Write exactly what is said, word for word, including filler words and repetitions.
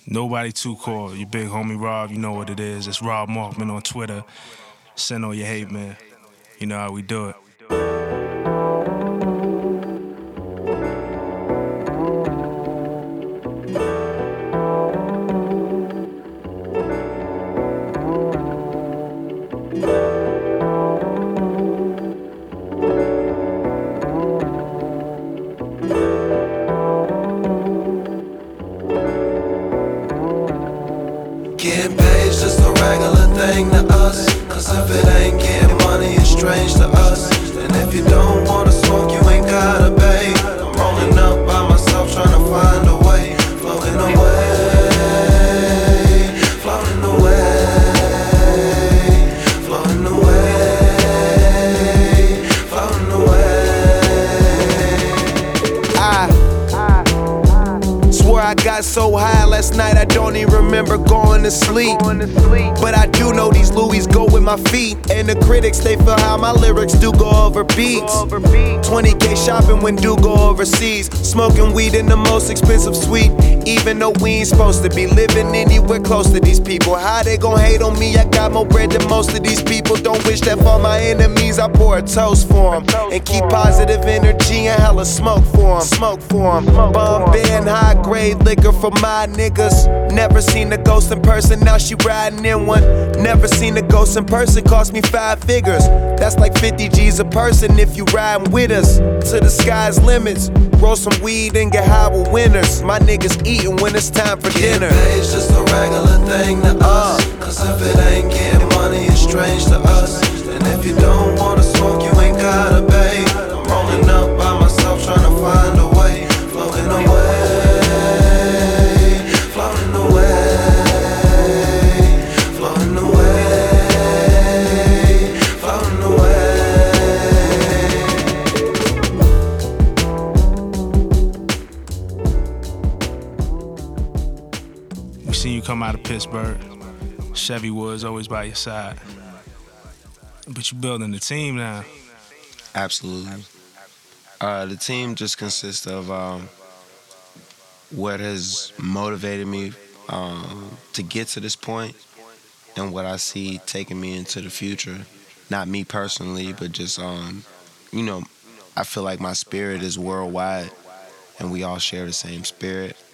Nobody too cool. Your big homie Rob, you know what it is. It's Rob Markman on Twitter. Send all your hate, man. You know how we do it. Getting paid's just a regular thing to us. Cause if it ain't getting money, it's strange to us. And if you don't wanna smoke, you ain't gotta pay. I'm rolling up by myself, trying to find a way. Floating away, floating away, floating away, floating away. I Swore I got so high last night I don't even remember going to sleep. But I do know these Louis go with my feet. And the critics, they feel how my lyrics do go over beats. twenty K shopping when do go overseas. Smoking weed in the most expensive suite. Even though we ain't supposed to be living anywhere close to these people. How they gon' hate on me? I got more bread than most of these people. Don't wish that for my enemies. I pour a toast for them. And keep positive energy and hella smoke for them. Smoke for them. Bombay and high grade liquor for my niggas. Never seen a ghost in person, now she riding in one. Never seen a ghost in person, cost me five figures. That's like fifty G's a person if you riding with us. To the sky's limits. Roll some weed and get high with winners. My niggas eating when it's time for dinner. Getting paid's just a regular thing to us. Cause if it ain't getting money, it's strange to us. And if you don't wanna smoke, you ain't gotta pay. I'm rolling up by myself, trying to find a way. Floating away, floating away, floating away, floating away. We seen you come out of Pittsburgh. Chevy Woods always by your side. But you building the team now. Absolutely. Uh, the team just consists of um, what has motivated me um, to get to this point and what I see taking me into the future. Not me personally, but just, um, you know, I feel like my spirit is worldwide and we all share the same spirit.